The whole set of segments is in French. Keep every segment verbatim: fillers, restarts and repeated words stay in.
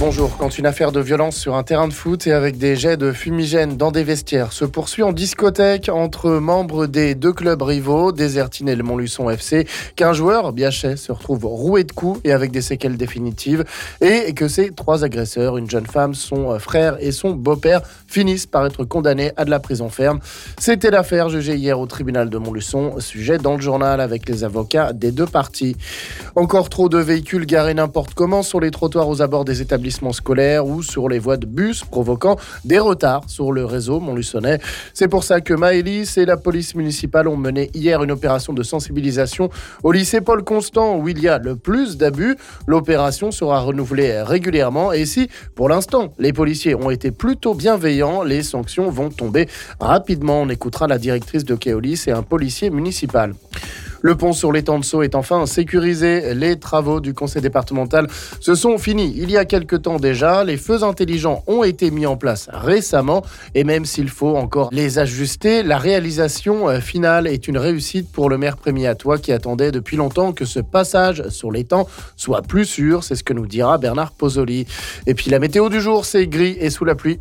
Bonjour. Quand une affaire de violence sur un terrain de foot et avec des jets de fumigène dans des vestiaires se poursuit en discothèque entre membres des deux clubs rivaux, Désertine et le Montluçon F C, qu'un joueur, Biachet, se retrouve roué de coups et avec des séquelles définitives, et que ces trois agresseurs, une jeune femme, son frère et son beau-père, finissent par être condamnés à de la prison ferme. C'était l'affaire jugée hier au tribunal de Montluçon, sujet dans le journal avec les avocats des deux parties. Encore trop de véhicules garés n'importe comment sur les trottoirs aux abords des établissements scolaires ou sur les voies de bus, provoquant des retards sur le réseau montluçonnais. C'est pour ça que Maëlys et la police municipale ont mené hier une opération de sensibilisation au lycée Paul Constant où il y a le plus d'abus. L'opération sera renouvelée régulièrement et si, pour l'instant, les policiers ont été plutôt bienveillants, les sanctions vont tomber rapidement. On écoutera la directrice de Keolis et un policier municipal. Le pont sur l'étang de Sceaux est enfin sécurisé. Les travaux du conseil départemental se sont finis il y a quelque temps déjà. Les feux intelligents ont été mis en place récemment et même s'il faut encore les ajuster, la réalisation finale est une réussite pour le maire Prémy-Atois qui attendait depuis longtemps que ce passage sur l'étang soit plus sûr. C'est ce que nous dira Bernard Pozzoli. Et puis la météo du jour, c'est gris et sous la pluie.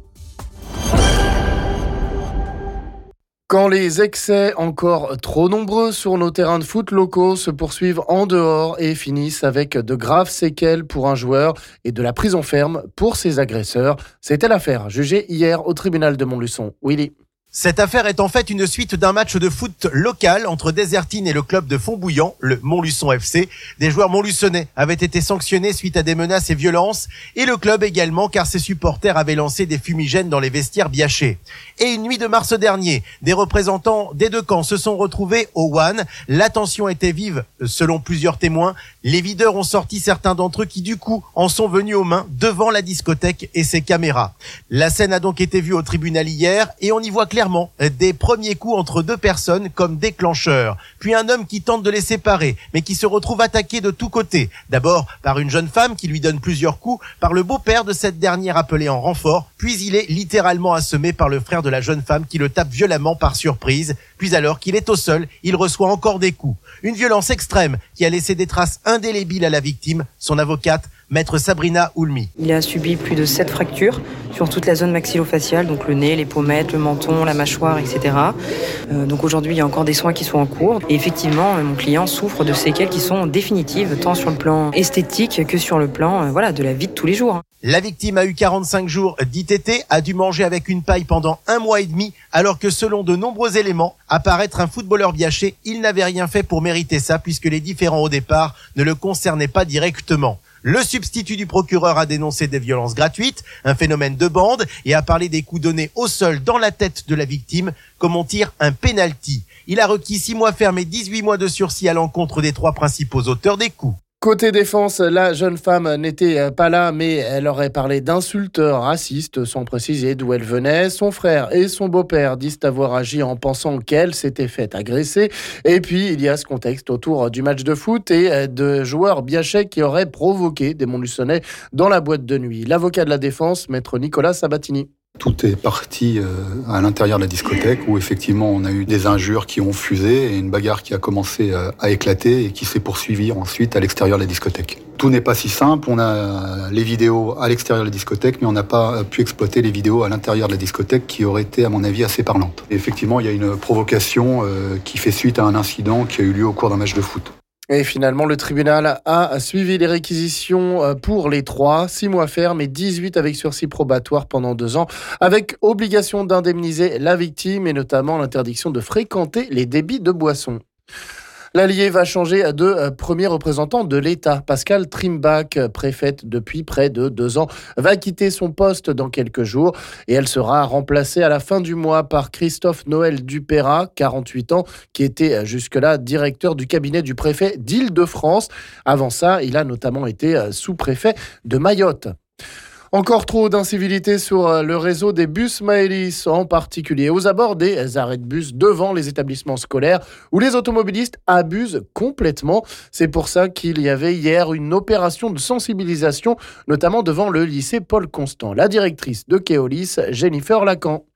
Quand les excès encore trop nombreux sur nos terrains de foot locaux se poursuivent en dehors et finissent avec de graves séquelles pour un joueur et de la prison ferme pour ses agresseurs. C'était l'affaire jugée hier au tribunal de Montluçon. Willy. Cette affaire est en fait une suite d'un match de foot local entre Désertine et le club de Fontbouillant, le Montluçon F C. Des joueurs montluçonnais avaient été sanctionnés suite à des menaces et violences, et le club également car ses supporters avaient lancé des fumigènes dans les vestiaires Biachet. Et une nuit de mars dernier, des représentants des deux camps se sont retrouvés au One. La tension était vive selon plusieurs témoins. Les videurs ont sorti certains d'entre eux qui du coup en sont venus aux mains devant la discothèque et ses caméras. La scène a donc été vue au tribunal hier et on y voit clairement des premiers coups entre deux personnes comme déclencheurs. Puis un homme qui tente de les séparer, mais qui se retrouve attaqué de tous côtés. D'abord par une jeune femme qui lui donne plusieurs coups, par le beau-père de cette dernière appelé en renfort, puis il est littéralement assommé par le frère de la jeune femme qui le tape violemment par surprise. Puis alors qu'il est au sol, il reçoit encore des coups. Une violence extrême qui a laissé des traces indélébiles à la victime, son avocate, Maître Sabrina Oulmi. Il a subi plus de sept fractures sur toute la zone maxillofaciale, donc le nez, les pommettes, le menton, la mâchoire, et cetera. Euh, donc aujourd'hui, il y a encore des soins qui sont en cours. Et effectivement, mon client souffre de séquelles qui sont définitives, tant sur le plan esthétique que sur le plan euh, voilà, de la vie de tous les jours. La victime a eu quarante-cinq jours d'I T T, a dû manger avec une paille pendant un mois et demi, alors que selon de nombreux éléments, à paraître un footballeur Biachet, il n'avait rien fait pour mériter ça, puisque les différends au départ ne le concernaient pas directement. Le substitut du procureur a dénoncé des violences gratuites, un phénomène de bande, et a parlé des coups donnés au sol dans la tête de la victime, comme on tire un penalty. Il a requis six mois ferme et dix-huit mois de sursis à l'encontre des trois principaux auteurs des coups. Côté défense, la jeune femme n'était pas là, mais elle aurait parlé d'insultes racistes sans préciser d'où elle venait. Son frère et son beau-père disent avoir agi en pensant qu'elle s'était faite agresser. Et puis, il y a ce contexte autour du match de foot et de joueurs Biachet qui auraient provoqué des Montluçonnais dans la boîte de nuit. L'avocat de la défense, maître Nicolas Sabatini. Tout est parti à l'intérieur de la discothèque où effectivement on a eu des injures qui ont fusé et une bagarre qui a commencé à éclater et qui s'est poursuivie ensuite à l'extérieur de la discothèque. Tout n'est pas si simple, on a les vidéos à l'extérieur de la discothèque mais on n'a pas pu exploiter les vidéos à l'intérieur de la discothèque qui auraient été à mon avis assez parlantes. Et effectivement il y a une provocation qui fait suite à un incident qui a eu lieu au cours d'un match de foot. Et finalement, le tribunal a suivi les réquisitions pour les trois, six mois ferme et dix-huit avec sursis probatoire pendant deux ans, avec obligation d'indemniser la victime et notamment l'interdiction de fréquenter les débits de boissons. L'Allier va changer de premier représentant de l'État. Pascal Trimbach, préfète depuis près de deux ans, va quitter son poste dans quelques jours et elle sera remplacée à la fin du mois par Christophe Noël Dupérat, quarante-huit ans, qui était jusque-là directeur du cabinet du préfet d'Île-de-France. Avant ça, il a notamment été sous-préfet de Mayotte. Encore trop d'incivilité sur le réseau des bus Maëlys, en particulier aux abords des arrêts de bus devant les établissements scolaires où les automobilistes abusent complètement. C'est pour ça qu'il y avait hier une opération de sensibilisation, notamment devant le lycée Paul Constant. La directrice de Keolis, Jennifer Lacan.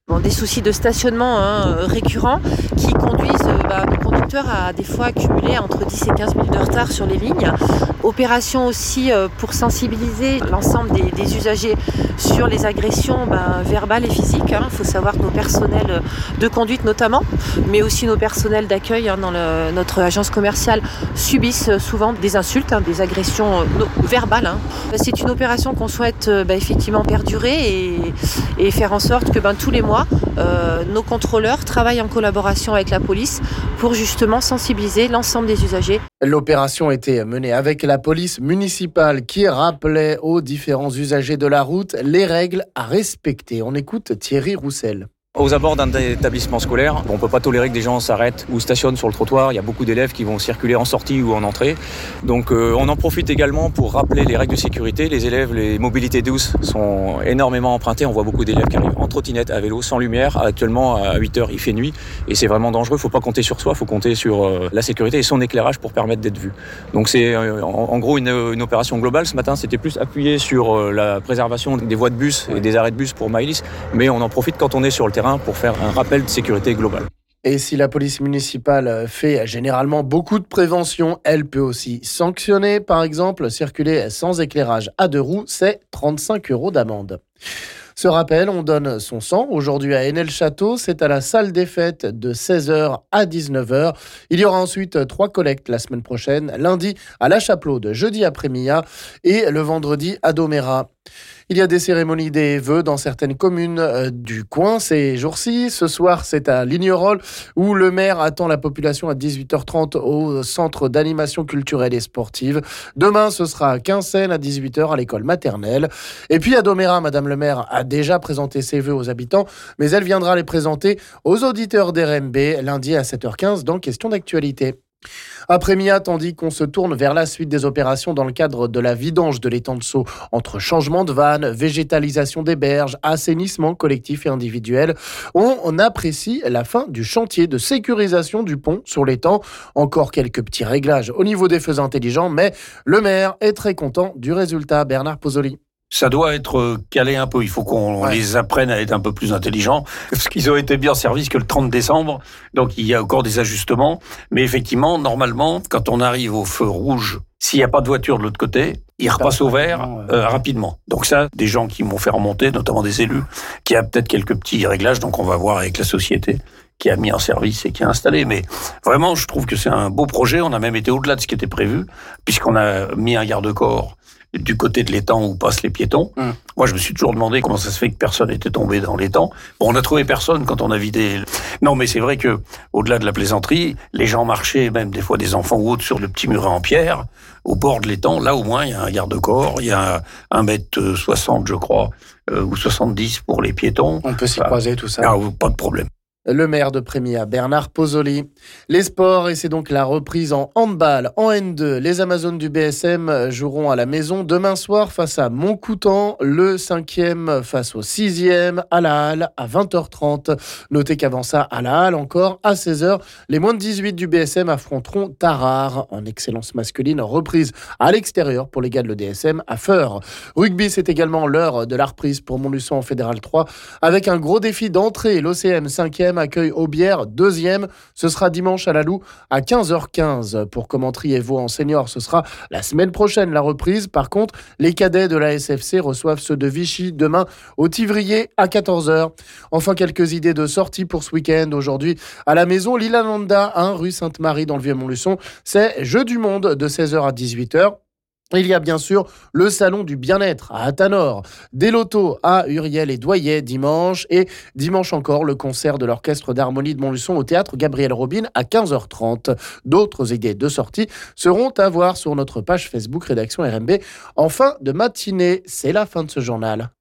Bon, des soucis de stationnement hein, récurrents qui conduisent euh, bah, nos conducteurs à des fois accumuler entre dix et quinze minutes de retard sur les lignes. Opération aussi euh, pour sensibiliser l'ensemble des, des usagers sur les agressions bah, verbales et physiques. Il hein. faut savoir que nos personnels de conduite notamment, mais aussi nos personnels d'accueil hein, dans le, notre agence commerciale subissent souvent des insultes, hein, des agressions euh, verbales. Hein. C'est une opération qu'on souhaite euh, bah, effectivement perdurer et, et faire en sorte que bah, tous les mois, Euh, nos contrôleurs travaillent en collaboration avec la police pour justement sensibiliser l'ensemble des usagers. L'opération était menée avec la police municipale qui rappelait aux différents usagers de la route les règles à respecter. On écoute Thierry Roussel. Aux abords d'un établissement scolaire, on ne peut pas tolérer que des gens s'arrêtent ou stationnent sur le trottoir. Il y a beaucoup d'élèves qui vont circuler en sortie ou en entrée. Donc euh, on en profite également pour rappeler les règles de sécurité. Les élèves, les mobilités douces sont énormément empruntées. On voit beaucoup d'élèves qui arrivent en trottinette, à vélo, sans lumière. Actuellement, à huit heures, il fait nuit et c'est vraiment dangereux. Il ne faut pas compter sur soi, il faut compter sur euh, la sécurité et son éclairage pour permettre d'être vu. Donc c'est euh, en, en gros une, une opération globale. Ce matin, c'était plus appuyé sur euh, la préservation des voies de bus et des arrêts de bus pour Maëlys. Mais on en profite quand on est sur le terrain pour faire un rappel de sécurité globale. Et si la police municipale fait généralement beaucoup de prévention, elle peut aussi sanctionner. Par exemple, circuler sans éclairage à deux roues, c'est trente-cinq euros d'amende. Ce rappel, on donne son sang aujourd'hui à Henel-Château. C'est à la salle des fêtes de seize heures à dix-neuf heures. Il y aura ensuite trois collectes la semaine prochaine. Lundi à La Chapelaude, jeudi après-midi et le vendredi à Domérat. Il y a des cérémonies des vœux dans certaines communes euh, du coin ces jours-ci. Ce soir, c'est à Lignerolles où le maire attend la population à dix-huit heures trente au centre d'animation culturelle et sportive. Demain, ce sera à Quinssaines à dix-huit heures à l'école maternelle. Et puis à Domérat, Madame le maire a déjà présenté ses vœux aux habitants, mais elle viendra les présenter aux auditeurs d'R M B lundi à sept heures quinze dans Question d'actualité. Après Mia, tandis qu'on se tourne vers la suite des opérations dans le cadre de la vidange de l'étang de Sceaux, entre changement de vannes, végétalisation des berges, assainissement collectif et individuel, on, on apprécie la fin du chantier de sécurisation du pont sur l'étang. Encore quelques petits réglages au niveau des feux intelligents, mais le maire est très content du résultat. Bernard Pozzoli. Ça doit être calé un peu. Il faut qu'on ouais. les apprenne à être un peu plus intelligents. Parce qu'ils ont été bien servis que le trente décembre. Donc, il y a encore des ajustements. Mais effectivement, normalement, quand on arrive au feu rouge, s'il n'y a pas de voiture de l'autre côté, il repasse au vert euh, rapidement. Donc ça, des gens qui m'ont fait remonter, notamment des élus, qui a peut-être quelques petits réglages. Donc, on va voir avec la société qui a mis en service et qui a installé. Mais vraiment, je trouve que c'est un beau projet. On a même été au-delà de ce qui était prévu, puisqu'on a mis un garde-corps du côté de l'étang où passent les piétons. Mmh. Moi, je me suis toujours demandé comment ça se fait que personne n'était tombé dans l'étang. Bon, on a trouvé personne quand on a vidé. Non, mais c'est vrai que, au-delà de la plaisanterie, les gens marchaient, même des fois des enfants ou autres, sur le petit muret en pierre, au bord de l'étang. Là, au moins, il y a un garde-corps, il y a un mètre soixante, je crois, euh, ou soixante-dix pour les piétons. On peut s'y enfin, croiser, tout ça. Ah, pas de problème. Le maire de Prémia, Bernard Pozzoli. Les sports, et c'est donc la reprise en handball. En N deux, les Amazones du B S M joueront à la maison demain soir face à Montcoutan, le cinquième face au sixième à la Halle à vingt heures trente. Notez qu'avant ça, à la Halle encore, à seize heures, les moins de dix-huit du B S M affronteront Tarare en excellence masculine. Reprise à l'extérieur pour les gars de l'E D S M à Feur. Rugby, c'est également l'heure de la reprise pour Montluçon en Fédéral trois avec un gros défi d'entrée. L'O C M cinquième accueille Aubière, deuxième. Ce sera dimanche à la Loue à quinze heures quinze. Pour Commentry et Vaux en senior, ce sera la semaine prochaine la reprise. Par contre, les cadets de la S F C reçoivent ceux de Vichy demain au Tivrier à quatorze heures. Enfin, quelques idées de sortie pour ce week-end. Aujourd'hui, à la maison, Lila-Nanda, un rue Sainte-Marie dans le Vieux-Montluçon. C'est Jeux du Monde de seize heures à dix-huit heures. Il y a bien sûr le salon du bien-être à Athanor, des lotos à Uriel et Doyet dimanche et dimanche encore le concert de l'orchestre d'harmonie de Montluçon au théâtre Gabriel Robin à quinze heures trente. D'autres idées de sortie seront à voir sur notre page Facebook Rédaction R M B en fin de matinée. C'est la fin de ce journal.